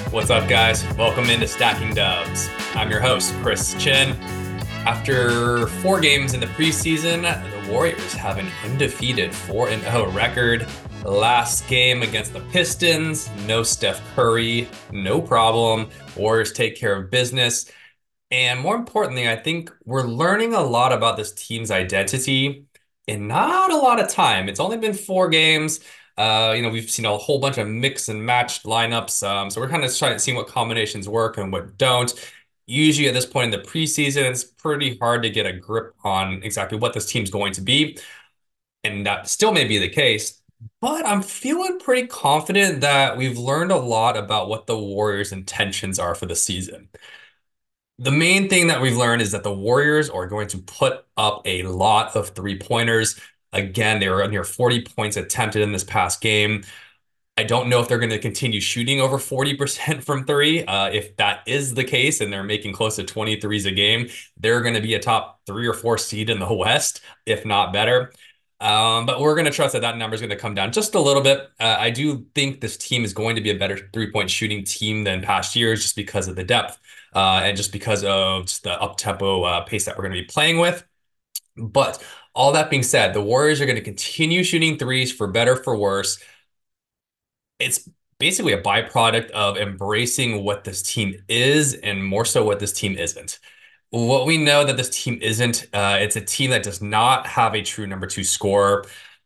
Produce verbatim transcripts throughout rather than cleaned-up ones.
What's up, guys? Welcome into Stacking Dubs. I'm your host, Chris Chin. After four games in the preseason, the Warriors have an undefeated four and oh record. The last game against the Pistons, no Steph Curry, no problem. Warriors take care of business. And more importantly, I think we're learning a lot about this team's identity in not a lot of time. It's only been four games. Uh, you know, we've seen a whole bunch of mix and matched lineups. Um, so we're kind of trying to see what combinations work and what don't. Usually at this point in the preseason, it's pretty hard to get a grip on exactly what this team's going to be. And that still may be the case. But I'm feeling pretty confident that we've learned a lot about what the Warriors' intentions are for the season. The main thing that we've learned is that the Warriors are going to put up a lot of three pointers. Again, they were near forty points attempted in this past game. I don't know if they're going to continue shooting over forty percent from three. Uh, if that is the case and they're making close to twenty threes a game, they're going to be a top three or four seed in the West, if not better. Um, but we're going to trust that that number is going to come down just a little bit. Uh, I do think this team is going to be a better three-point shooting team than past years just because of the depth uh, and just because of just the up-tempo uh, pace that we're going to be playing with. But all that being said, the Warriors are going to continue shooting threes for better, for worse. It's basically a byproduct of embracing what this team is and more so what this team isn't. What we know that this team isn't, uh, it's a team that does not have a true number two scorer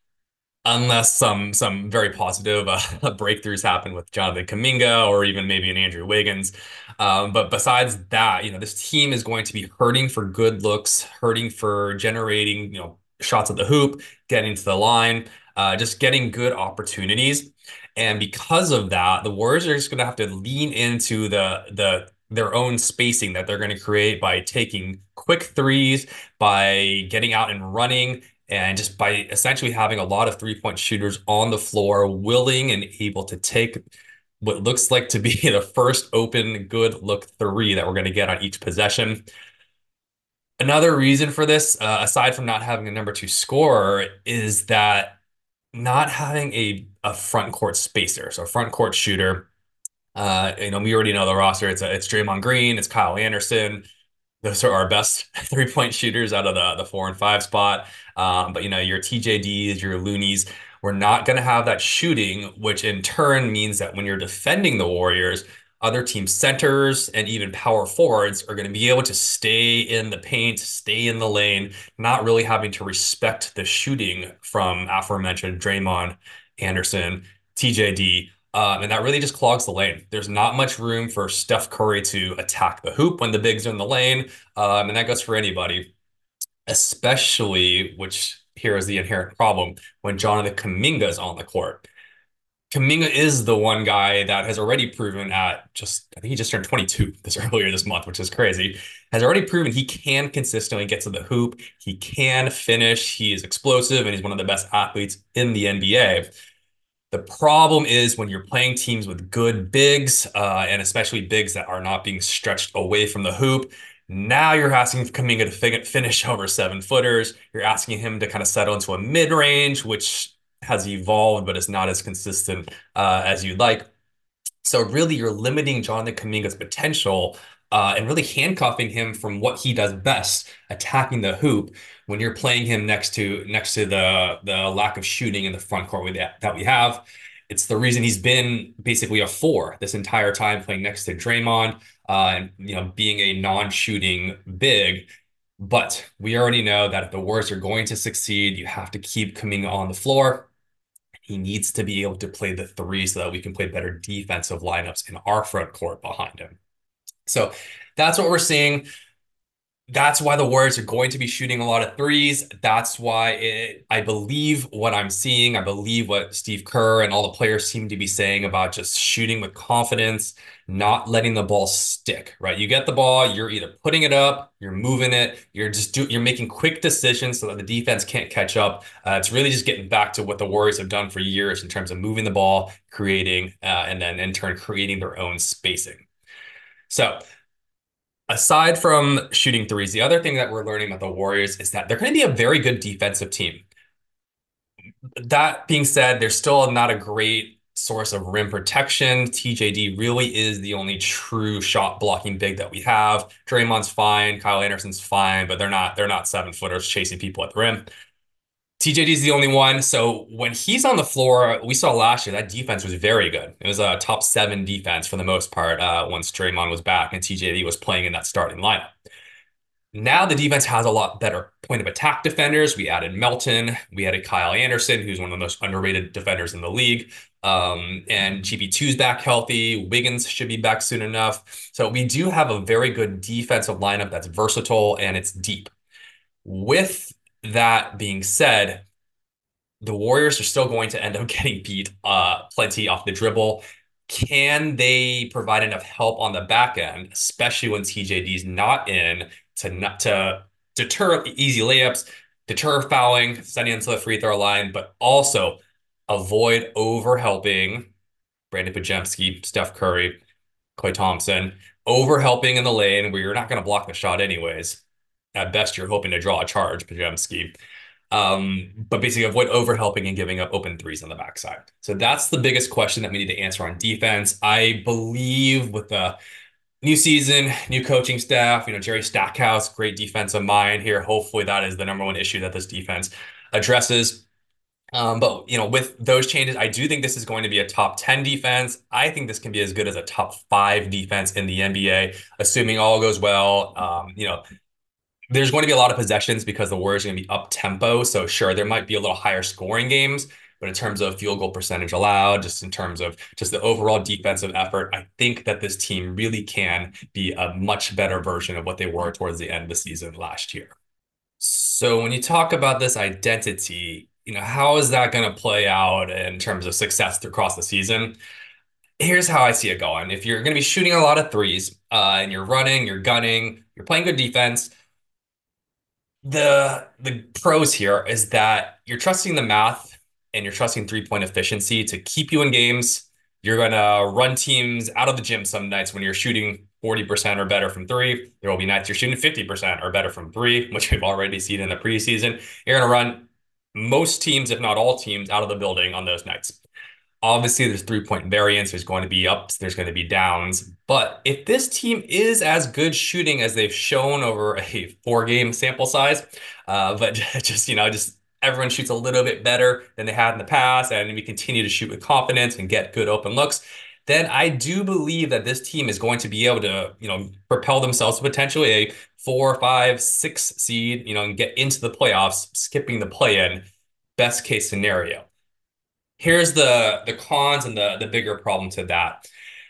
unless some some very positive uh, breakthroughs happen with Jonathan Kuminga or even maybe an Andrew Wiggins. Um, but besides that, you know, this team is going to be hurting for good looks, hurting for generating, you know, shots at the hoop, getting to the line, uh, just getting good opportunities. And because of that, the Warriors are just going to have to lean into the the their own spacing that they're going to create by taking quick threes, by getting out and running, and just by essentially having a lot of three-point shooters on the floor, willing and able to take what looks like to be the first open good look three that we're going to get on each possession. Another reason for this, uh, aside from not having a number two scorer, is that not having a, a front court spacer, so a front court shooter. Uh, you know, we already know the roster. It's a, it's Draymond Green, it's Kyle Anderson. Those are our best three-point shooters out of the, the four and five spot. Um, but, you know, your T J Ds, your Loonies, we're not going to have that shooting, which in turn means that when you're defending the Warriors, other team centers and even power forwards are going to be able to stay in the paint, stay in the lane, not really having to respect the shooting from aforementioned Draymond, Anderson, T J D. Um, and that really just clogs the lane. There's not much room for Steph Curry to attack the hoop when the bigs are in the lane. Um, and that goes for anybody, especially, which here is the inherent problem, when Jonathan Kuminga is on the court. Kuminga is the one guy that has already proven at just, I think he just turned twenty-two this earlier this month, which is crazy, has already proven he can consistently get to the hoop. He can finish. He is explosive, and he's one of the best athletes in the N B A. The problem is when you're playing teams with good bigs, uh, and especially bigs that are not being stretched away from the hoop. Now you're asking Kuminga to fin finish over seven footers. You're asking him to kind of settle into a mid range, which has evolved, but is not as consistent uh, as you'd like. So really, you're limiting Jonathan Kuminga's potential uh, and really handcuffing him from what he does best, attacking the hoop, when you're playing him next to next to the the lack of shooting in the front court with that, that we have. It's the reason he's been basically a four this entire time, playing next to Draymond uh, and you know being a non-shooting big. But we already know that if the Warriors are going to succeed, you have to keep Kuminga on the floor. He needs to be able to play the three so that we can play better defensive lineups in our front court behind him. So that's what we're seeing. That's why the Warriors are going to be shooting a lot of threes. That's why it, I believe what I'm seeing. I believe what Steve Kerr and all the players seem to be saying about just shooting with confidence, not letting the ball stick, right? You get the ball, you're either putting it up, you're moving it, you're just do, you're making quick decisions so that the defense can't catch up. Uh, it's really just getting back to what the Warriors have done for years in terms of moving the ball, creating, uh, and then in turn creating their own spacing. So aside from shooting threes, the other thing that we're learning about the Warriors is that they're going to be a very good defensive team. That being said, they're still not a great source of rim protection. T J D really is the only true shot blocking big that we have. Draymond's fine, Kyle Anderson's fine, but they're not they're not seven footers chasing people at the rim. T J D is the only one. So when he's on the floor, we saw last year that defense was very good. It was a top seven defense for the most part uh, once Draymond was back and T J D was playing in that starting lineup. Now the defense has a lot better point of attack defenders. We added Melton. We added Kyle Anderson, who's one of the most underrated defenders in the league. Um, and G P two's back healthy. Wiggins should be back soon enough. So we do have a very good defensive lineup that's versatile and it's deep. With that being said, the Warriors are still going to end up getting beat uh, plenty off the dribble. Can they provide enough help on the back end, especially when T J D's not in, to not to deter easy layups, deter fouling, sending them to the free throw line, but also avoid over helping Brandon Podziemski, Steph Curry, Klay Thompson, over helping in the lane where you're not going to block the shot anyways. At best, you're hoping to draw a charge, Podziemski. Um, but basically avoid overhelping and giving up open threes on the backside. So that's the biggest question that we need to answer on defense. I believe with the new season, new coaching staff, you know, Jerry Stackhouse, great defensive mind here. Hopefully that is the number one issue that this defense addresses. Um, but, you know, with those changes, I do think this is going to be a top ten defense. I think this can be as good as a top five defense in the N B A, assuming all goes well. Um, you know, there's going to be a lot of possessions because the Warriors are going to be up tempo. So sure, there might be a little higher scoring games, but in terms of field goal percentage allowed, just in terms of just the overall defensive effort, I think that this team really can be a much better version of what they were towards the end of the season last year. So when you talk about this identity, you know, how is that going to play out in terms of success across the season? Here's how I see it going. If you're going to be shooting a lot of threes, uh, and you're running, you're gunning, you're playing good defense, the the pros here is that you're trusting the math and you're trusting three-point efficiency to keep you in games. You're gonna run teams out of the gym some nights when you're shooting forty percent or better from three. There will be nights you're shooting fifty percent or better from three, which we've already seen in the preseason. You're gonna run most teams, if not all teams, out of the building on those nights. Obviously, there's three-point variance. There's going to be ups. There's going to be downs. But if this team is as good shooting as they've shown over a four-game sample size, uh, but just, you know, just everyone shoots a little bit better than they had in the past, and we continue to shoot with confidence and get good open looks, then I do believe that this team is going to be able to, you know, propel themselves to potentially a four, five, six seed, you know, and get into the playoffs, skipping the play-in, best case scenario. Here's the the cons and the the bigger problem to that.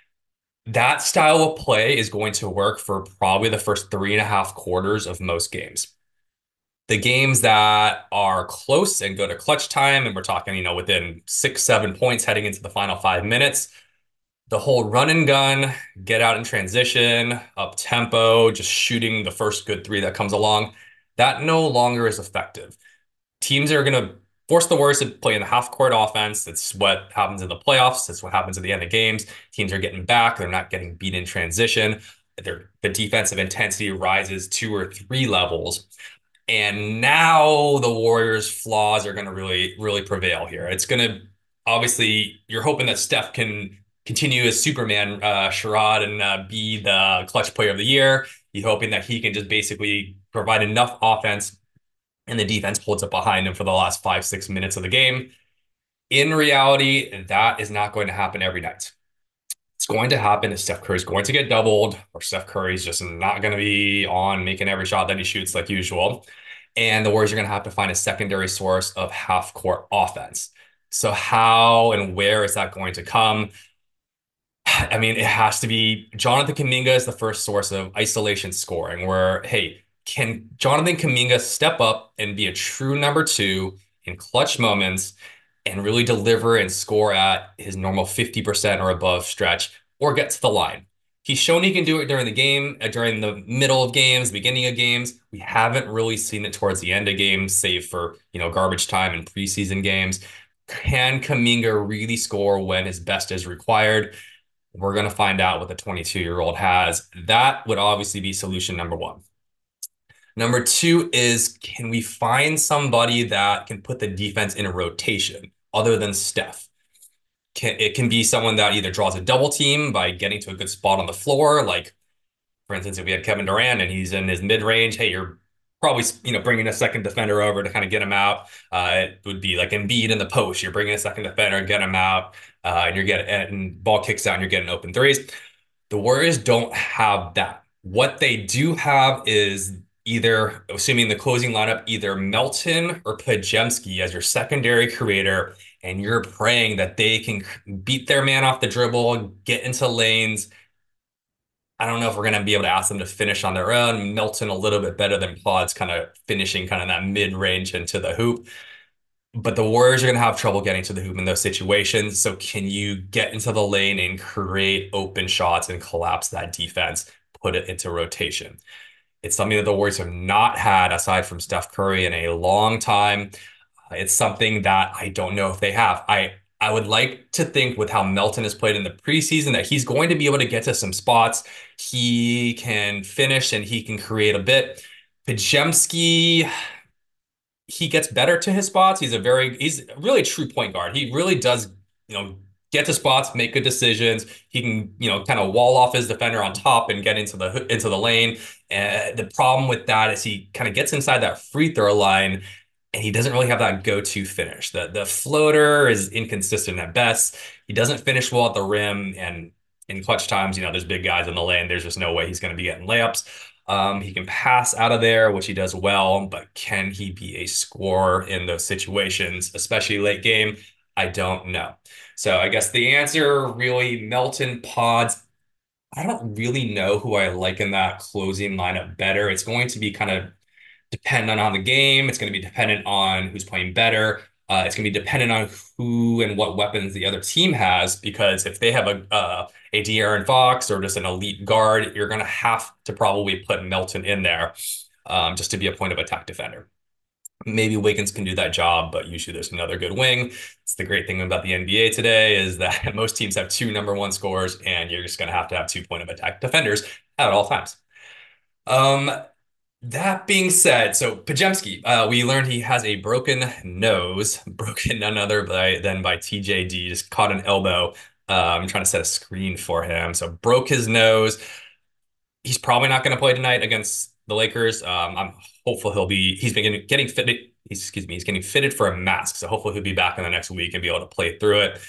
That style of play is going to work for probably the first three and a half quarters of most games. The games that are close and go to clutch time, and we're talking, you know, within six, seven points heading into the final five minutes, the whole run and gun, get out in transition, up tempo, just shooting the first good three that comes along, that no longer is effective. Teams are going to force the Warriors to play in the half-court offense. That's what happens in the playoffs. That's what happens at the end of games. Teams are getting back. They're not getting beat in transition. Their, the defensive intensity rises two or three levels. And now the Warriors' flaws are going to really, really prevail here. It's going to, obviously, you're hoping that Steph can continue as Superman uh, charade and uh, be the clutch player of the year. You're hoping that he can just basically provide enough offense and the defense holds up behind him for the last five, six minutes of the game. In reality, that is not going to happen every night. It's going to happen if Steph Curry is going to get doubled, or Steph Curry is just not going to be on making every shot that he shoots like usual. And the Warriors are going to have to find a secondary source of half-court offense. So how and where is that going to come? I mean, it has to be Jonathan Kuminga is the first source of isolation scoring where, hey, can Jonathan Kuminga step up and be a true number two in clutch moments and really deliver and score at his normal fifty percent or above stretch or get to the line? He's shown he can do it during the game, uh, during the middle of games, beginning of games. We haven't really seen it towards the end of games, save for, you know, garbage time and preseason games. Can Kuminga really score when his best is required? We're going to find out what the twenty-two-year-old has. That would obviously be solution number one. Number two is, can we find somebody that can put the defense in a rotation other than Steph? can, it can be someone that either draws a double team by getting to a good spot on the floor. Like, for instance, if we had Kevin Durant and he's in his mid range, hey, you're probably, you know, bringing a second defender over to kind of get him out. Uh, it would be like Embiid in the post. You're bringing a second defender, get him out, uh, and you're getting and ball kicks out and you're getting open threes. The Warriors don't have that. What they do have is either, assuming the closing lineup, either Melton or Pajemski as your secondary creator, and you're praying that they can beat their man off the dribble, get into lanes. I don't know if we're going to be able to ask them to finish on their own. Melton a little bit better than Pod's kind of finishing kind of that mid-range into the hoop. But the Warriors are going to have trouble getting to the hoop in those situations. So can you get into the lane and create open shots and collapse that defense, put it into rotation? It's something that the Warriors have not had aside from Steph Curry in a long time. It's something that I don't know if they have. I I would like to think with how Melton has played in the preseason that he's going to be able to get to some spots. He can finish and he can create a bit. Pajemski, he gets better to his spots. He's a very, he's really a true point guard. He really does, you know, get to spots, make good decisions. He can, you know, kind of wall off his defender on top and get into the into the lane. And the problem with that is he kind of gets inside that free throw line and he doesn't really have that go-to finish. The the floater is inconsistent at best. He doesn't finish well at the rim, and in clutch times, you know, there's big guys in the lane. There's just no way he's going to be getting layups. Um, he can pass out of there, which he does well, but can he be a scorer in those situations, especially late game? I don't know. So I guess the answer really Melton Pods. I don't really know who I like in that closing lineup better. It's going to be kind of dependent on the game. It's going to be dependent on who's playing better. Uh, it's going to be dependent on who and what weapons the other team has, because if they have a uh, a De'Aaron Fox or just an elite guard, you're going to have to probably put Melton in there um, just to be a point of attack defender. Maybe Wiggins can do that job, but usually there's another good wing. It's the great thing about the N B A today is that most teams have two number one scorers, and you're just going to have to have two point of attack defenders at all times. Um, that being said, so Pajemski, uh, we learned he has a broken nose, broken none other by, than by T J D, just caught an elbow. Uh, I'm trying to set a screen for him. So broke his nose. He's probably not going to play tonight against the Lakers. Um, I'm hopeful he'll be, he's been getting, getting fitted, he's, excuse me, he's getting fitted for a mask. So hopefully he'll be back in the next week and be able to play through it.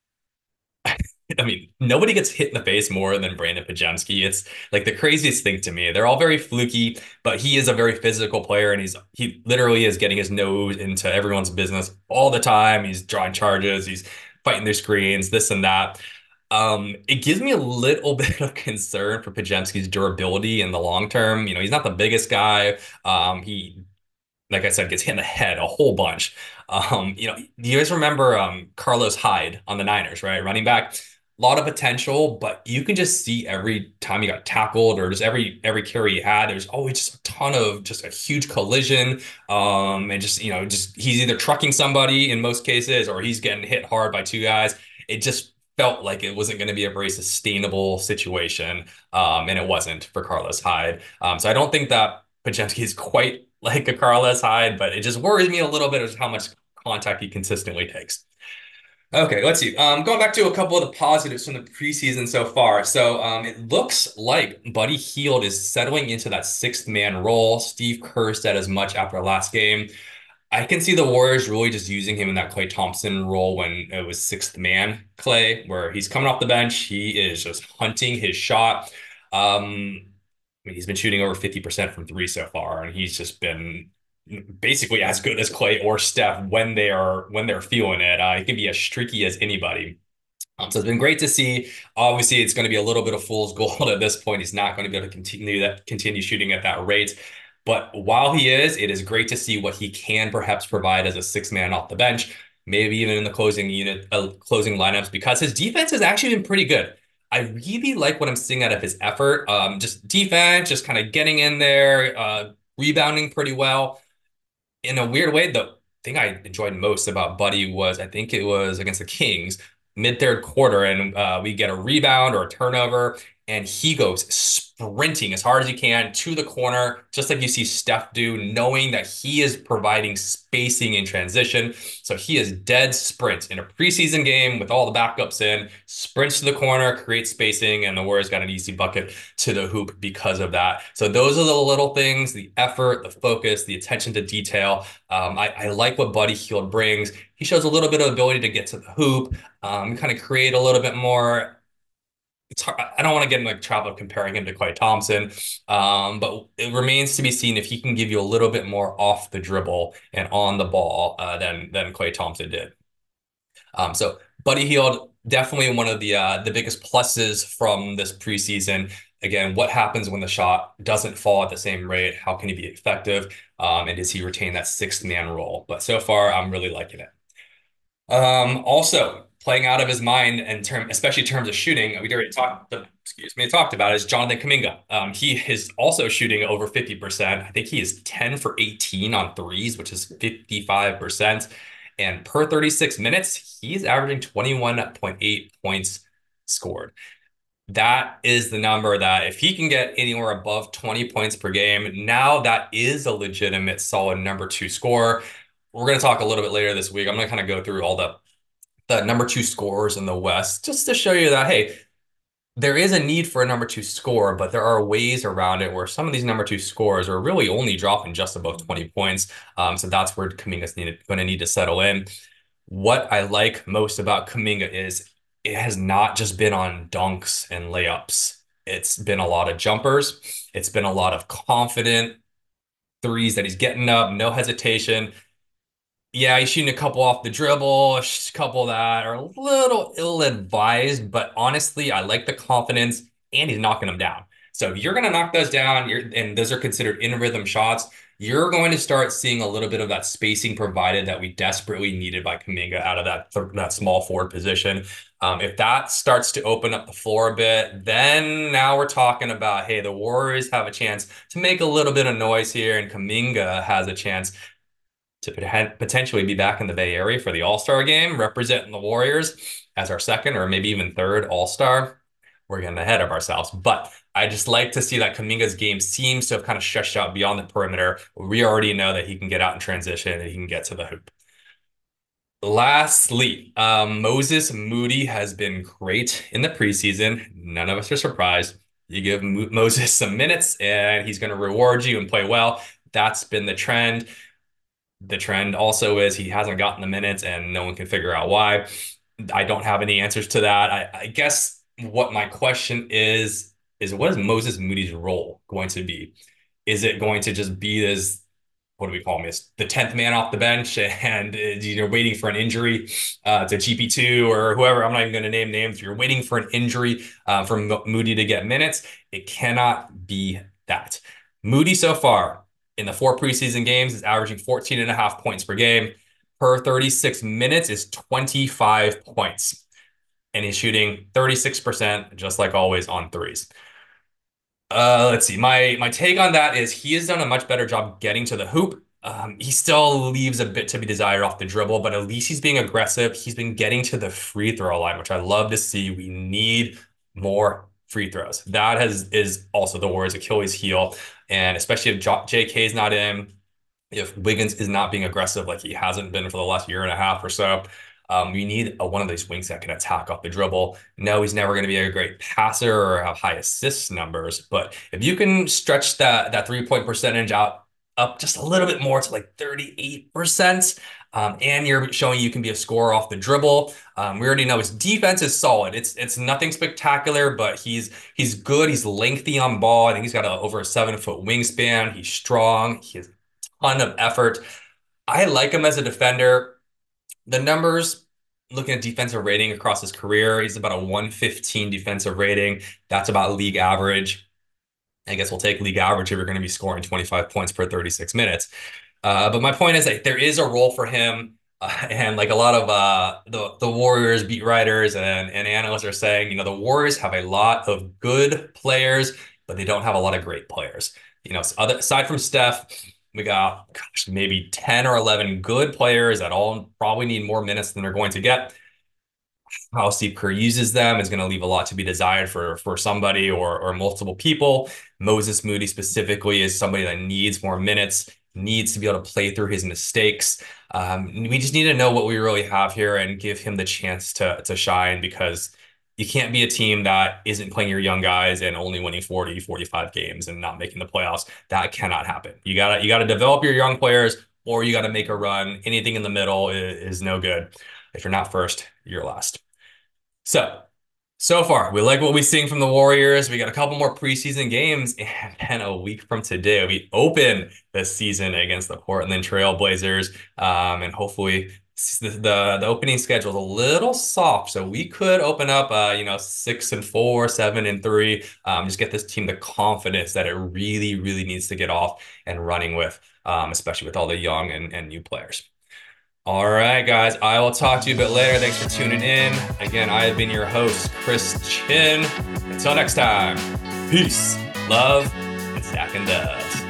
I mean, nobody gets hit in the face more than Brandon Pajemski. It's like the craziest thing to me. They're all very fluky, but he is a very physical player, and he's he literally is getting his nose into everyone's business all the time. He's drawing charges, he's fighting their screens, this and that. Um, it gives me a little bit of concern for Pajemski's durability in the long term. You know, he's not the biggest guy. Um, he like I said, gets hit in the head a whole bunch. Um, you know, do you guys remember um, Carlos Hyde on the Niners, right? Running back, a lot of potential, but you can just see every time he got tackled or just every every carry he had, there's always just a ton of just a huge collision. Um, and just, you know, just he's either trucking somebody in most cases or he's getting hit hard by two guys. It just felt like it wasn't going to be a very sustainable situation. Um, and it wasn't for Carlos Hyde. Um, so I don't think that Pajemski is quite like a Carlos Hyde, but it just worries me a little bit of how much contact he consistently takes. Okay, let's see. Um, going back to a couple of the positives from the preseason so far. So um, it looks like Buddy Hield is settling into that sixth man role. Steve Kerr said as much after last game. I can see the Warriors really just using him in that Klay Thompson role when it was sixth man Klay, where he's coming off the bench. He is just hunting his shot. Um, I mean, he's been shooting over fifty percent from three so far, and he's just been basically as good as Klay or Steph when they are when they're feeling it. Uh, he can be as streaky as anybody. Um, so it's been great to see. Obviously, it's going to be a little bit of fool's gold at this point. He's not going to be able to continue that continue shooting at that rate. But while he is, it is great to see what he can perhaps provide as a six man off the bench, maybe even in the closing unit, uh, closing lineups, because his defense has actually been pretty good. I really like what I'm seeing out of his effort. Um, just defense, just kind of getting in there, uh, rebounding pretty well. In a weird way, the thing I enjoyed most about Buddy was I think it was against the Kings, mid third quarter, and uh, we get a rebound or a turnover, and he goes sprinting as hard as he can to the corner, just like you see Steph do, knowing that he is providing spacing in transition. So he is dead sprint in a preseason game with all the backups in, sprints to the corner, creates spacing, and the Warriors got an easy bucket to the hoop because of that. So those are the little things, the effort, the focus, the attention to detail. Um, I, I like what Buddy Hield brings. He shows a little bit of ability to get to the hoop, um, kind of create a little bit more. It's hard, I don't want to get in like trouble comparing him to Klay Thompson, um, but it remains to be seen if he can give you a little bit more off the dribble and on the ball uh, than than Klay Thompson did. Um, so Buddy Hield, definitely one of the uh, the biggest pluses from this preseason. Again, what happens when the shot doesn't fall at the same rate? How can he be effective? Um, and does he retain that sixth man role? But so far, I'm really liking it. Um, also playing out of his mind in term, especially in terms of shooting, we already talked, excuse me, talked about is Jonathan Kuminga. Um, he is also shooting over fifty percent. I think he is ten for eighteen on threes, which is fifty-five percent. And per thirty-six minutes, he's averaging twenty-one point eight points scored. That is the number that if he can get anywhere above twenty points per game, now that is a legitimate solid number two scorer. We're going to talk a little bit later this week. I'm going to kind of go through all the the number two scorers in the West just to show you that, hey, there is a need for a number two scorer, but there are ways around it where some of these number two scorers are really only dropping just above twenty points. Um, so that's where Kuminga's needed, going to need to settle in. What I like most about Kuminga is it has not just been on dunks and layups. It's been a lot of jumpers. It's been a lot of confident threes that he's getting up, no hesitation. Yeah, he's shooting a couple off the dribble, a couple that are a little ill-advised, but honestly, I like the confidence and he's knocking them down. So if you're going to knock those down, you're, and those are considered in-rhythm shots, you're going to start seeing a little bit of that spacing provided that we desperately needed by Kuminga out of that, that small forward position. Um, if that starts to open up the floor a bit, then now we're talking about, hey, the Warriors have a chance to make a little bit of noise here, and Kuminga has a chance to potentially be back in the Bay Area for the All-Star game, representing the Warriors as our second or maybe even third All-Star. We're getting ahead of ourselves, but I just like to see that Kuminga's game seems to have kind of stretched out beyond the perimeter. We already know that he can get out in transition and he can get to the hoop. Lastly, um, Moses Moody has been great in the preseason. None of us are surprised. You give Mo Moses some minutes and he's going to reward you and play well. That's been the trend. The trend also is he hasn't gotten the minutes and no one can figure out why. I don't have any answers to that. I, I guess what my question is, is what is Moses Moody's role going to be? Is it going to just be as, what do we call him? The tenth man off the bench and you're waiting for an injury uh, to G P two or whoever. I'm not even going to name names. You're waiting for an injury uh, for Moody to get minutes. It cannot be that. Moody so far, in the four preseason games, is averaging fourteen and a half points per game. Per thirty-six minutes is twenty-five points. And he's shooting thirty-six percent, just like always, on threes. Uh, let's see. My my take on that is he has done a much better job getting to the hoop. Um, he still leaves a bit to be desired off the dribble, but at least he's being aggressive. He's been getting to the free throw line, which I love to see. We need more free throws. That has is also the Warriors' Achilles heel. And especially if J K is not in, if Wiggins is not being aggressive like he hasn't been for the last year and a half or so, um, we need a, one of these wings that can attack off the dribble. No, he's never going to be a great passer or have high assist numbers, but if you can stretch that that three-point percentage out up just a little bit more to like thirty-eight percent, um, and you're showing you can be a scorer off the dribble. Um, we already know his defense is solid. It's it's nothing spectacular, but he's he's good. He's lengthy on ball. I think he's got a, over a seven-foot wingspan. He's strong. He has a ton of effort. I like him as a defender. The numbers, looking at defensive rating across his career, he's about a one fifteen defensive rating. That's about league average. I guess we'll take league average if you're going to be scoring twenty-five points per thirty-six minutes. Uh, but my point is that there is a role for him. Uh, and like a lot of uh, the, the Warriors beat writers and, and analysts are saying, you know, the Warriors have a lot of good players, but they don't have a lot of great players. You know, other, aside from Steph, we got gosh, maybe ten or eleven good players that all probably need more minutes than they're going to get. how Steve Kerr uses them is going to leave a lot to be desired for, for somebody or, or multiple people. Moses Moody specifically is somebody that needs more minutes, needs to be able to play through his mistakes. Um, we just need to know what we really have here and give him the chance to, to shine, because you can't be a team that isn't playing your young guys and only winning forty, forty-five games and not making the playoffs. That cannot happen. You gotta, you gotta develop your young players, or you gotta make a run. Anything in the middle is, is no good. If you're not first, you're last. So, so far, we like what we're seeing from the Warriors. We got a couple more preseason games, and then a week from today, we open the season against the Portland Trail Blazers. Um, and hopefully, the, the the opening schedule is a little soft, so we could open up, uh, you know, six and four, seven and three. Um, just get this team the confidence that it really, really needs to get off and running with, um, especially with all the young and, and new players. All right, guys, I will talk to you a bit later. Thanks for tuning in. Again, I have been your host, Chris Chin. Until next time, peace, love, and stacking dubs.